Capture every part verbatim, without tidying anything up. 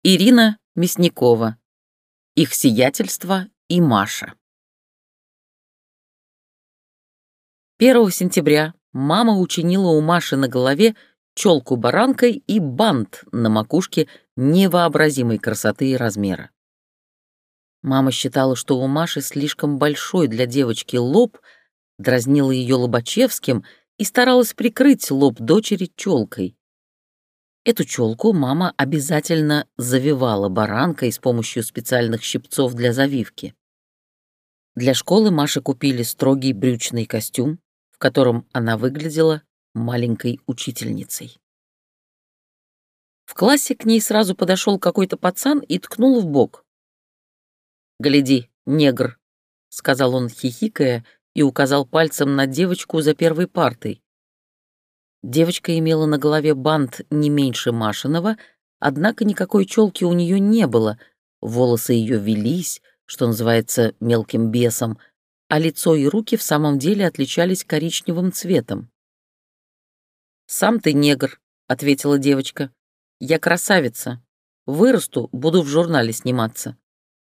Ирина Мясникова, их сиятельство и Маша. первого сентября мама учинила у Маши на голове челку баранкой и бант на макушке невообразимой красоты и размера. Мама считала, что у Маши слишком большой для девочки лоб, дразнила ее Лобачевским и старалась прикрыть лоб дочери челкой. Эту челку мама обязательно завивала баранкой с помощью специальных щипцов для завивки. Для школы Маше купили строгий брючный костюм, в котором она выглядела маленькой учительницей. В классе к ней сразу подошел какой-то пацан и ткнул в бок. «Гляди, негр», — сказал он, хихикая, и указал пальцем на девочку за первой партой. Девочка имела на голове бант не меньше Машиного, однако никакой челки у нее не было, волосы ее велись, что называется, мелким бесом, а лицо и руки в самом деле отличались коричневым цветом. «Сам ты негр», — ответила девочка. «Я красавица. Вырасту, буду в журнале сниматься».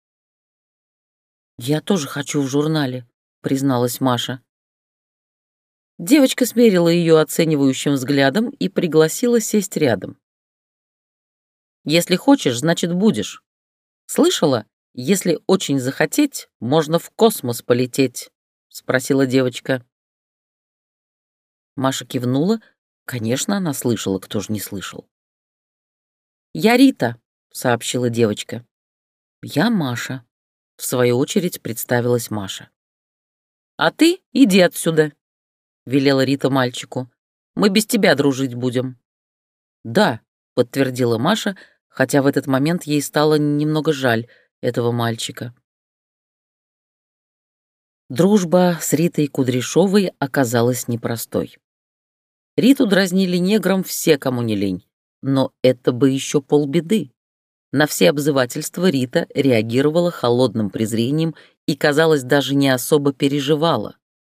«Я тоже хочу в журнале», — призналась Маша. Девочка смерила ее оценивающим взглядом и пригласила сесть рядом. «Если хочешь, значит, будешь. Слышала, если очень захотеть, можно в космос полететь?» — спросила девочка. Маша кивнула. Конечно, она слышала, кто же не слышал. «Я Рита», — сообщила девочка. «Я Маша», — в свою очередь представилась Маша. «А ты иди отсюда», — велела Рита мальчику. «Мы без тебя дружить будем». «Да», — подтвердила Маша, хотя в этот момент ей стало немного жаль этого мальчика. Дружба с Ритой Кудряшовой оказалась непростой. Риту дразнили негром все, кому не лень, но это бы еще полбеды. На все обзывательства Рита реагировала холодным презрением и, казалось, даже не особо переживала.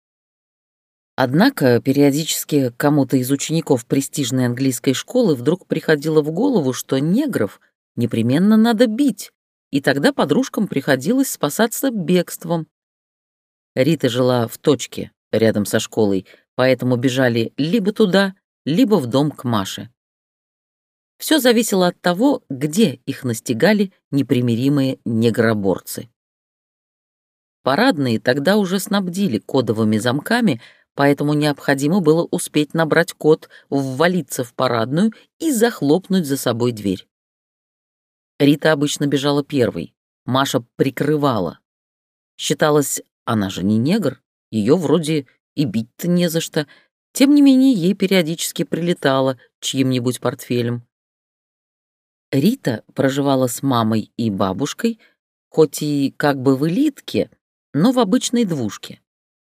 Однако периодически кому-то из учеников престижной английской школы вдруг приходило в голову, что негров непременно надо бить, и тогда подружкам приходилось спасаться бегством. Рита жила в точке рядом со школой, поэтому бежали либо туда, либо в дом к Маше. Все зависело от того, где их настигали непримиримые негроборцы. Парадные тогда уже снабдили кодовыми замками, поэтому необходимо было успеть набрать код, ввалиться в парадную и захлопнуть за собой дверь. Рита обычно бежала первой, Маша прикрывала. Считалось, она же не негр, ее вроде и бить-то не за что, тем не менее ей периодически прилетало чьим-нибудь портфелем. Рита проживала с мамой и бабушкой, хоть и как бы в элитке, но в обычной двушке.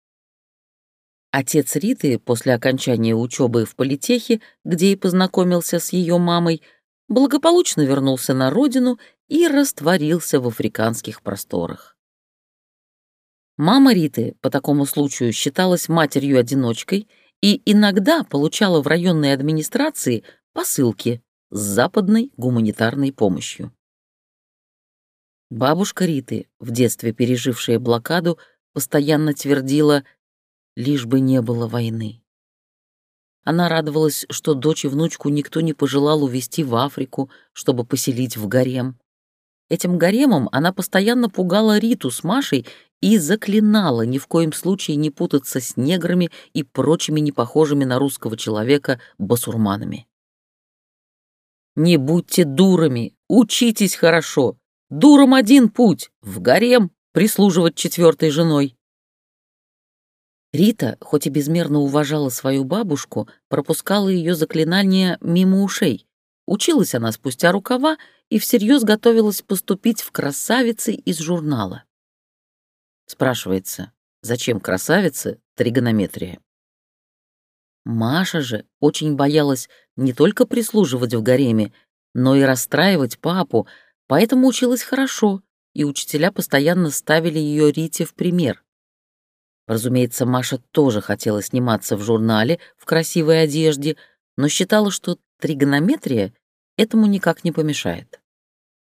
Отец Риты после окончания учебы в политехе, где и познакомился с ее мамой, благополучно вернулся на родину и растворился в африканских просторах. Мама Риты по такому случаю считалась матерью-одиночкой и иногда получала в районной администрации посылки с западной гуманитарной помощью. Бабушка Риты, в детстве пережившая блокаду, постоянно твердила, лишь бы не было войны. Она радовалась, что дочь и внучку никто не пожелал увезти в Африку, чтобы поселить в гарем. Этим гаремом она постоянно пугала Риту с Машей и заклинала ни в коем случае не путаться с неграми и прочими непохожими на русского человека басурманами. «Не будьте дурами, учитесь хорошо. Дурам один путь — в гарем прислуживать четвертой женой». Рита, хоть и безмерно уважала свою бабушку, пропускала ее заклинания мимо ушей. Училась она спустя рукава и всерьез готовилась поступить в красавицы из журнала. Спрашивается, зачем красавице тригонометрия? Маша же очень боялась не только прислуживать в гареме, но и расстраивать папу, поэтому училась хорошо, и учителя постоянно ставили ее Рите в пример. Разумеется, Маша тоже хотела сниматься в журнале в красивой одежде, но считала, что тригонометрия этому никак не помешает.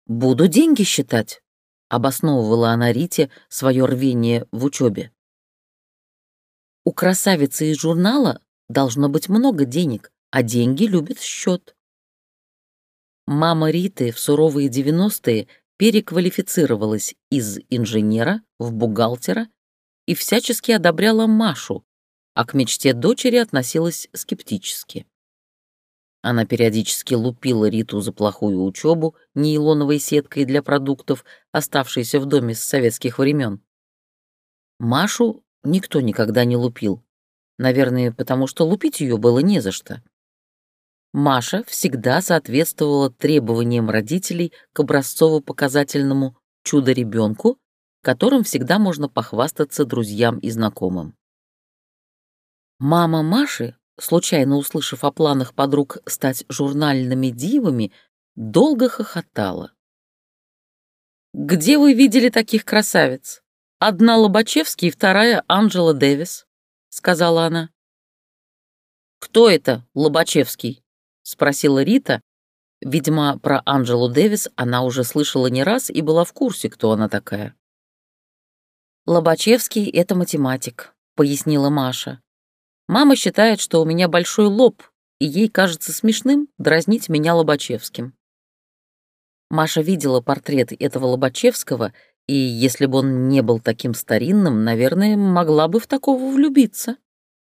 «Буду деньги считать», — обосновывала она Рите свое рвение в учебе. «У красавицы из журнала должно быть много денег, а деньги любят счет». Мама Риты в суровые девяностые переквалифицировалась из инженера в бухгалтера и всячески одобряла Машу, а к мечте дочери относилась скептически. Она периодически лупила Риту за плохую учебу нейлоновой сеткой для продуктов, оставшейся в доме с советских времен. Машу никто никогда не лупил. Наверное, потому что лупить ее было не за что. Маша всегда соответствовала требованиям родителей к образцово-показательному чудо-ребенку, которым всегда можно похвастаться друзьям и знакомым. Мама Маши, случайно услышав о планах подруг стать журнальными дивами, долго хохотала. «Где вы видели таких красавиц? Одна Лобачевский, вторая Анджела Дэвис», — сказала она. «Кто это, Лобачевский?» — спросила Рита. Видимо, про Анджелу Дэвис она уже слышала не раз и была в курсе, кто она такая. «Лобачевский — это математик», — пояснила Маша. «Мама считает, что у меня большой лоб, и ей кажется смешным дразнить меня Лобачевским». Маша видела портрет этого Лобачевского, и если бы он не был таким старинным, наверное, могла бы в такого влюбиться.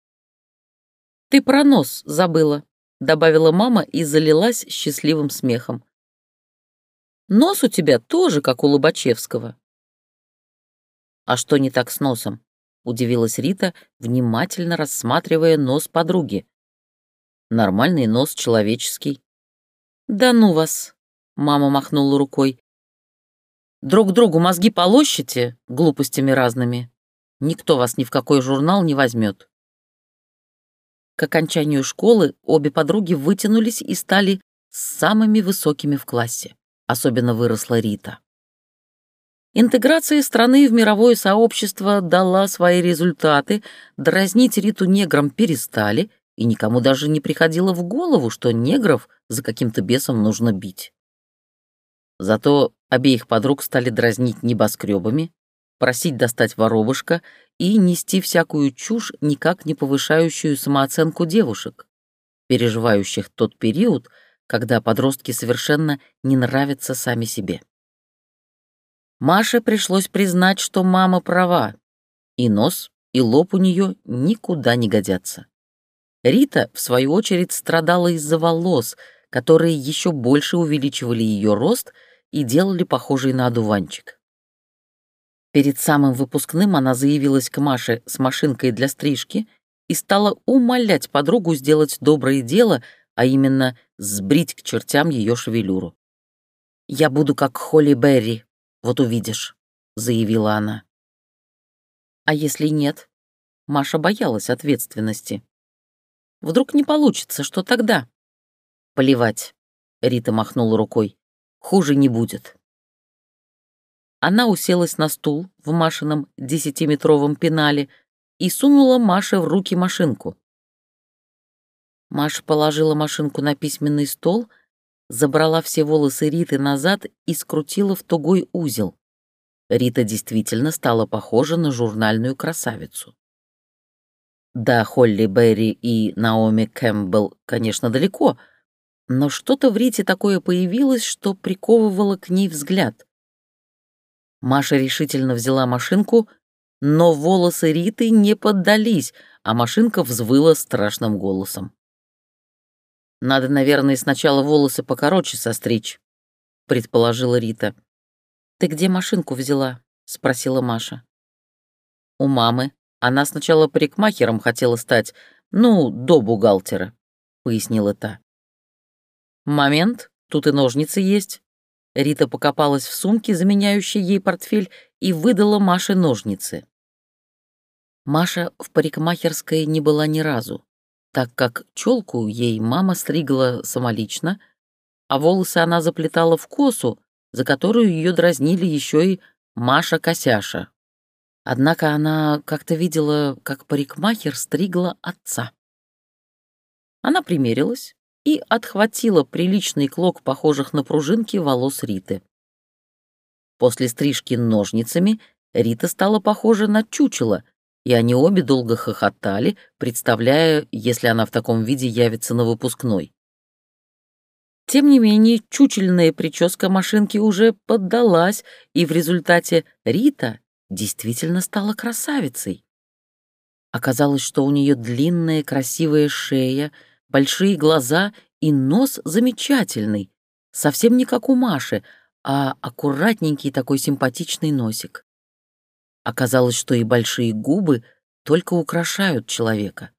«Ты про нос забыла», — добавила мама и залилась счастливым смехом. «Нос у тебя тоже, как у Лобачевского». «А что не так с носом?» — удивилась Рита, внимательно рассматривая нос подруги. «Нормальный нос, человеческий». «Да ну вас!» — мама махнула рукой. «Друг другу мозги полощите глупостями разными. Никто вас ни в какой журнал не возьмет». К окончанию школы обе подруги вытянулись и стали самыми высокими в классе. Особенно выросла Рита. Интеграция страны в мировое сообщество дала свои результаты, дразнить Риту негром перестали, и никому даже не приходило в голову, что негров за каким-то бесом нужно бить. Зато обеих подруг стали дразнить небоскребами, просить достать воробушка и нести всякую чушь, никак не повышающую самооценку девушек, переживающих тот период, когда подростки совершенно не нравятся сами себе. Маше пришлось признать, что мама права. И нос, и лоб у нее никуда не годятся. Рита, в свою очередь, страдала из-за волос, которые еще больше увеличивали ее рост и делали похожей на одуванчик. Перед самым выпускным она заявилась к Маше с машинкой для стрижки и стала умолять подругу сделать доброе дело, а именно сбрить к чертям ее шевелюру. «Я буду как Холли Берри, вот увидишь», — заявила она. А если нет? Маша боялась ответственности. Вдруг не получится, что тогда? Плевать, Рита махнула рукой. Хуже не будет. Она уселась на стул в Машином десятиметровом пенале и сунула Маше в руки машинку. Маша положила машинку на письменный стол, забрала все волосы Риты назад и скрутила в тугой узел. Рита действительно стала похожа на журнальную красавицу. Да, Холли Берри и Наоми Кэмпбелл, конечно, далеко, но что-то в Рите такое появилось, что приковывало к ней взгляд. Маша решительно взяла машинку, но волосы Риты не поддались, а машинка взвыла страшным голосом. «Надо, наверное, сначала волосы покороче состричь», — предположила Рита. «Ты где машинку взяла?» — спросила Маша. «У мамы. Она сначала парикмахером хотела стать, ну, до бухгалтера», — пояснила та. «Момент, тут и ножницы есть». Рита покопалась в сумке, заменяющей ей портфель, и выдала Маше ножницы. Маша в парикмахерской не была ни разу, так как челку ей мама стригла самолично, а волосы она заплетала в косу, за которую ее дразнили еще и Маша-косяша. Однако она как-то видела, как парикмахер стригла отца. Она примерилась и отхватила приличный клок, похожих на пружинки, волос Риты. После стрижки ножницами Рита стала похожа на чучело, и они обе долго хохотали, представляя, если она в таком виде явится на выпускной. Тем не менее, чучельная прическа машинки уже поддалась, и в результате Рита действительно стала красавицей. Оказалось, что у нее длинная красивая шея, большие глаза и нос замечательный, совсем не как у Маши, а аккуратненький такой симпатичный носик. Оказалось, что и большие губы только украшают человека.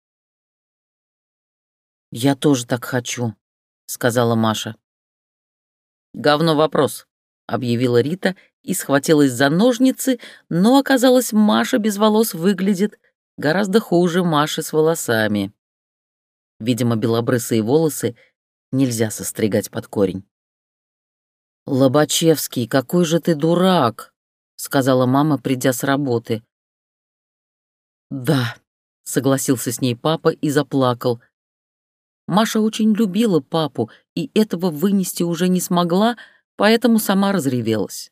«Я тоже так хочу», — сказала Маша. «Говно вопрос», — объявила Рита и схватилась за ножницы, но оказалось, Маша без волос выглядит гораздо хуже Маши с волосами. Видимо, белобрысые волосы нельзя состригать под корень. «Лобачевский, какой же ты дурак!» — сказала мама, придя с работы. «Да», — согласился с ней папа и заплакал. Маша очень любила папу и этого вынести уже не смогла, поэтому сама разревелась.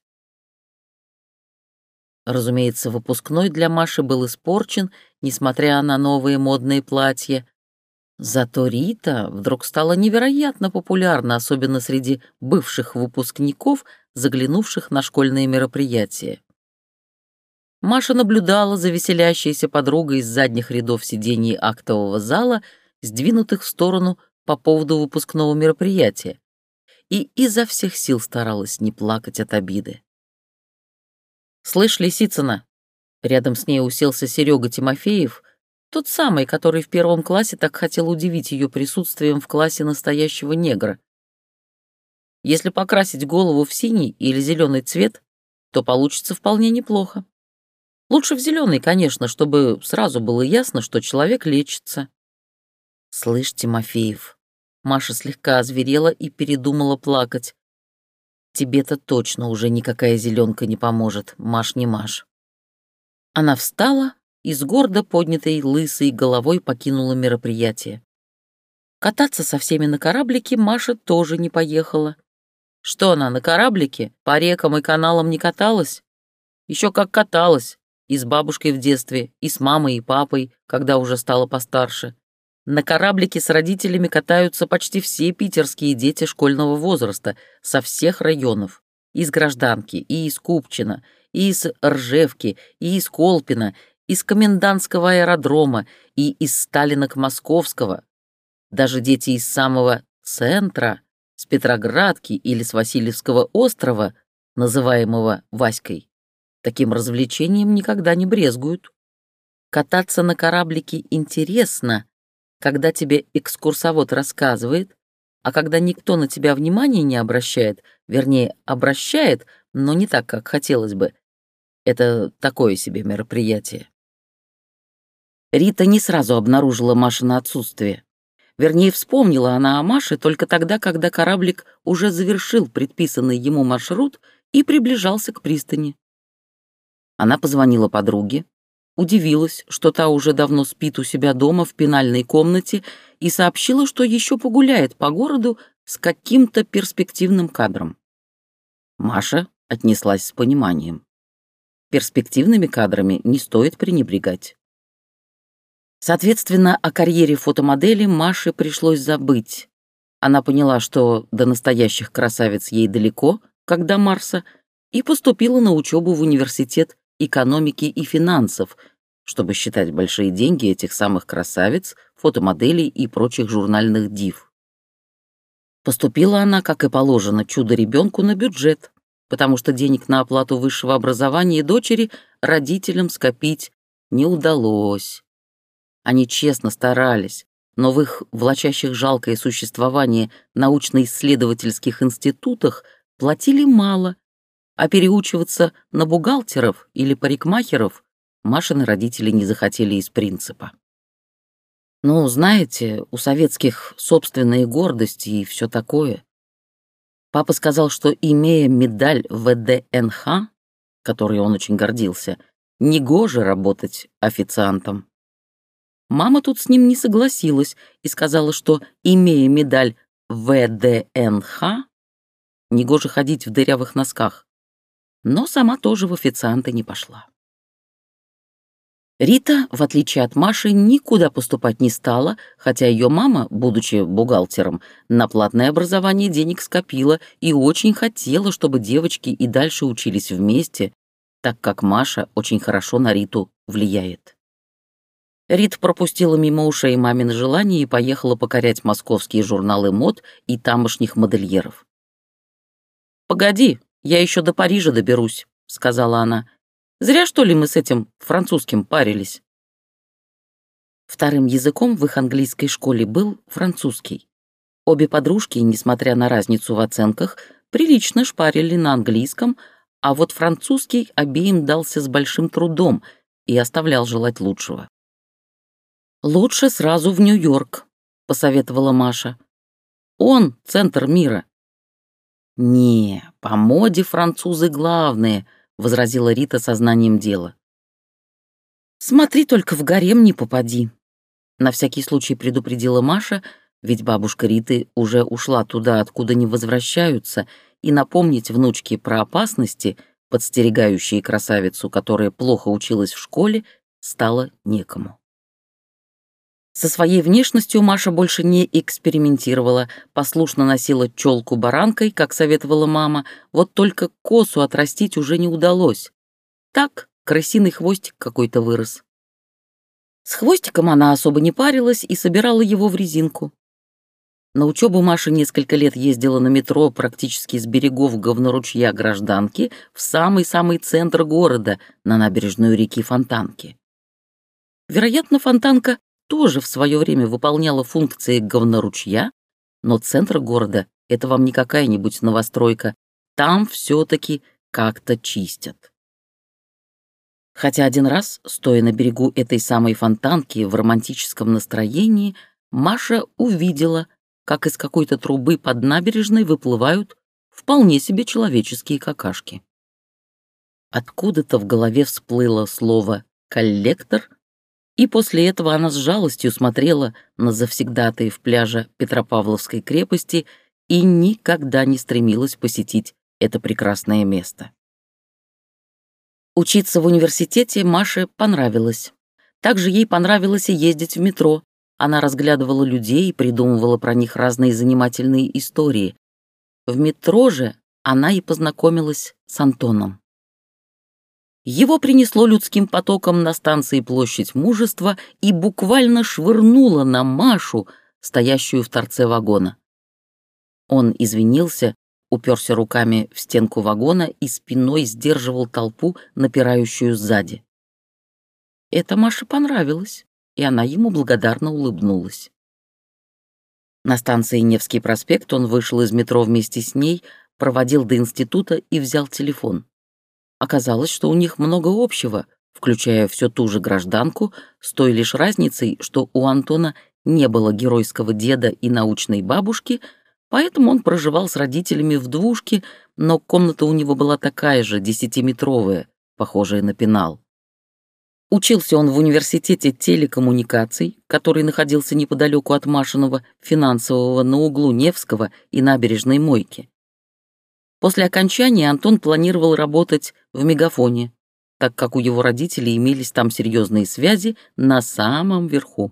Разумеется, выпускной для Маши был испорчен, несмотря на новые модные платья. Зато Рита вдруг стала невероятно популярна, особенно среди бывших выпускников, заглянувших на школьные мероприятия. Маша наблюдала за веселящейся подругой из задних рядов сидений актового зала, сдвинутых в сторону по поводу выпускного мероприятия, и изо всех сил старалась не плакать от обиды. «Слышь, Лисицына!» Рядом с ней уселся Серега Тимофеев, тот самый, который в первом классе так хотел удивить ее присутствием в классе настоящего негра. Если покрасить голову в синий или зеленый цвет, то получится вполне неплохо. Лучше в зеленый, конечно, чтобы сразу было ясно, что человек лечится. «Слышь, Тимофеев», Маша слегка озверела и передумала плакать. «Тебе-то точно уже никакая зеленка не поможет, Маш не Маш». Она встала и с гордо поднятой лысой головой покинула мероприятие. Кататься со всеми на кораблике Маша тоже не поехала. Что она, на кораблике по рекам и каналам не каталась? Еще как каталась, и с бабушкой в детстве, и с мамой и папой, когда уже стала постарше. На кораблике с родителями катаются почти все питерские дети школьного возраста, со всех районов. Из Гражданки, и из Купчино, и из Ржевки, и из Колпино, из Комендантского аэродрома, и из Сталинок-Московского. Даже дети из самого центра, с Петроградки или с Васильевского острова, называемого Васькой, таким развлечением никогда не брезгуют. Кататься на кораблике интересно, когда тебе экскурсовод рассказывает, а когда никто на тебя внимания не обращает, вернее, обращает, но не так, как хотелось бы. Это такое себе мероприятие. Рита не сразу обнаружила Машино отсутствие. Вернее, вспомнила она о Маше только тогда, когда кораблик уже завершил предписанный ему маршрут и приближался к пристани. Она позвонила подруге, удивилась, что та уже давно спит у себя дома в пенальной комнате, и сообщила, что еще погуляет по городу с каким-то перспективным кадром. Маша отнеслась с пониманием. Перспективными кадрами не стоит пренебрегать. Соответственно, о карьере фотомодели Маше пришлось забыть. Она поняла, что до настоящих красавиц ей далеко, как до Марса, и поступила на учебу в университет экономики и финансов, чтобы считать большие деньги этих самых красавиц, фотомоделей и прочих журнальных див. Поступила она, как и положено, чудо-ребенку на бюджет, потому что денег на оплату высшего образования дочери родителям скопить не удалось. Они честно старались, но в их влачащих жалкое существование научно-исследовательских институтах платили мало, а переучиваться на бухгалтеров или парикмахеров Машины родители не захотели из принципа. Ну, знаете, у советских собственные гордости и все такое. Папа сказал, что, имея медаль вэ дэ эн ха, которой он очень гордился, негоже работать официантом. Мама тут с ним не согласилась и сказала, что, имея медаль вэ дэ эн ха, негоже ходить в дырявых носках. но сама тоже в официанты не пошла. Рита, в отличие от Маши, никуда поступать не стала, хотя ее мама, будучи бухгалтером, на платное образование денег скопила и очень хотела, чтобы девочки и дальше учились вместе, так как Маша очень хорошо на Риту влияет. Рита пропустила мимо ушей мамины желание и поехала покорять московские журналы мод и тамошних модельеров. «Погоди, я еще до Парижа доберусь», — сказала она. «Зря, что ли, мы с этим французским парились?» Вторым языком в их английской школе был французский. Обе подружки, несмотря на разницу в оценках, прилично шпарили на английском, а вот французский обеим дался с большим трудом и оставлял желать лучшего. «Лучше сразу в Нью-Йорк», — посоветовала Маша. «Он — центр мира». «Не, по моде французы главные», — возразила Рита сознанием дела. «Смотри, только в гарем не попади», — на всякий случай предупредила Маша, ведь бабушка Риты уже ушла туда, откуда не возвращаются, и напомнить внучке про опасности, подстерегающие красавицу, которая плохо училась в школе, стало некому. Со своей внешностью Маша больше не экспериментировала, послушно носила челку баранкой, как советовала мама, вот только косу отрастить уже не удалось. Так, крысиный хвостик какой-то вырос. С хвостиком она особо не парилась и собирала его в резинку. На учебу Маша несколько лет ездила на метро практически с берегов говноручья Гражданки в самый-самый центр города, на набережную реки Фонтанки. Вероятно, Фонтанка тоже в свое время выполняла функции говноручья, но центр города — это вам не какая-нибудь новостройка, там все-таки как-то чистят. Хотя один раз, стоя на берегу этой самой Фонтанки в романтическом настроении, Маша увидела, как из какой-то трубы под набережной выплывают вполне себе человеческие какашки. Откуда-то в голове всплыло слово «коллектор», и после этого она с жалостью смотрела на завсегдатаев пляжа Петропавловской крепости и никогда не стремилась посетить это прекрасное место. Учиться в университете Маше понравилось. Также ей понравилось и ездить в метро. Она разглядывала людей и придумывала про них разные занимательные истории. В метро же она и познакомилась с Антоном. Его принесло людским потоком на станции Площадь Мужества и буквально швырнуло на Машу, стоящую в торце вагона. Он извинился, уперся руками в стенку вагона и спиной сдерживал толпу, напирающую сзади. Это Маше понравилось, и она ему благодарно улыбнулась. На станции Невский проспект он вышел из метро вместе с ней, проводил до института и взял телефон. Оказалось, что у них много общего, включая всю ту же гражданку, с той лишь разницей, что у Антона не было геройского деда и научной бабушки, поэтому он проживал с родителями в двушке, но комната у него была такая же, десятиметровая, похожая на пенал. Учился он в университете телекоммуникаций, который находился неподалеку от Машиного финансового на углу Невского и набережной Мойки. После окончания Антон планировал работать в Мегафоне, так как у его родителей имелись там серьезные связи на самом верху.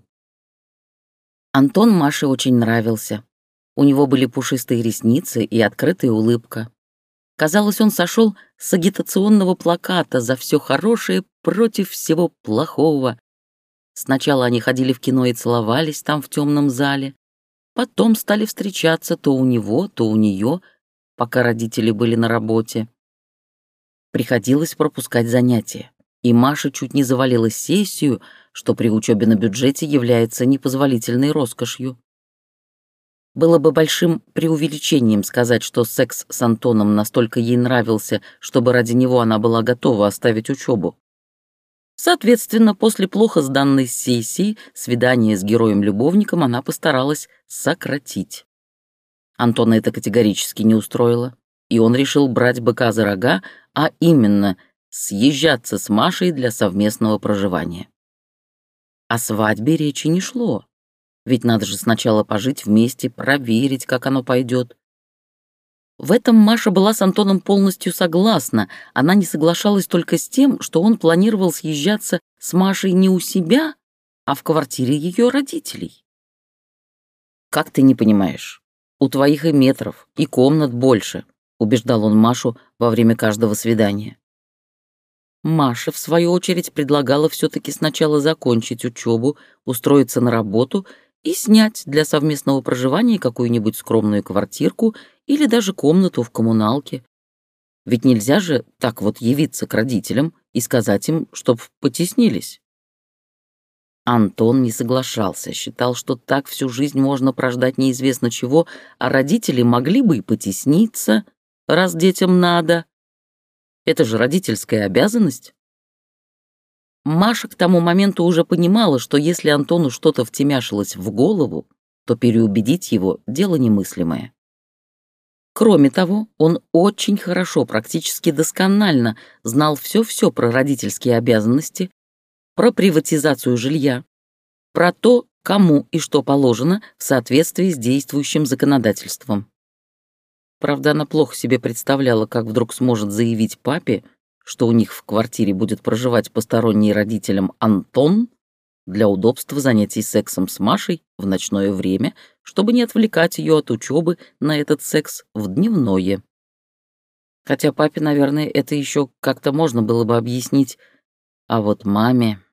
Антон Маше очень нравился. У него были пушистые ресницы и открытая улыбка. Казалось, он сошел с агитационного плаката за все хорошее против всего плохого. Сначала они ходили в кино и целовались там в темном зале, потом стали встречаться то у него, то у нее, пока родители были на работе. Приходилось пропускать занятия, и Маша чуть не завалила сессию, что при учебе на бюджете является непозволительной роскошью. Было бы большим преувеличением сказать, что секс с Антоном настолько ей нравился, чтобы ради него она была готова оставить учебу. Соответственно, после плохо сданной сессии свидание с героем-любовником она постаралась сократить. Антона это категорически не устроило, и он решил брать быка за рога, а именно съезжаться с Машей для совместного проживания. О свадьбе речи не шло, ведь надо же сначала пожить вместе, проверить, как оно пойдет. В этом Маша была с Антоном полностью согласна. Она не соглашалась только с тем, что он планировал съезжаться с Машей не у себя, а в квартире ее родителей. «Как ты не понимаешь? У твоих и метров, и комнат больше», — убеждал он Машу во время каждого свидания. Маша, в свою очередь, предлагала все-таки сначала закончить учебу, устроиться на работу и снять для совместного проживания какую-нибудь скромную квартирку или даже комнату в коммуналке. Ведь нельзя же так вот явиться к родителям и сказать им, чтоб потеснились. Антон не соглашался, считал, что так всю жизнь можно прождать неизвестно чего, а родители могли бы и потесниться, раз детям надо. Это же родительская обязанность. Маша к тому моменту уже понимала, что если Антону что-то втемяшилось в голову, то переубедить его — дело немыслимое. Кроме того, он очень хорошо, практически досконально знал все-все про родительские обязанности, про приватизацию жилья, про то, кому и что положено в соответствии с действующим законодательством. Правда, она плохо себе представляла, как вдруг сможет заявить папе, что у них в квартире будет проживать посторонний родителям Антон для удобства занятий сексом с Машей в ночное время, чтобы не отвлекать ее от учебы на этот секс в дневное. Хотя папе, наверное, это еще как-то можно было бы объяснить, а вот маме...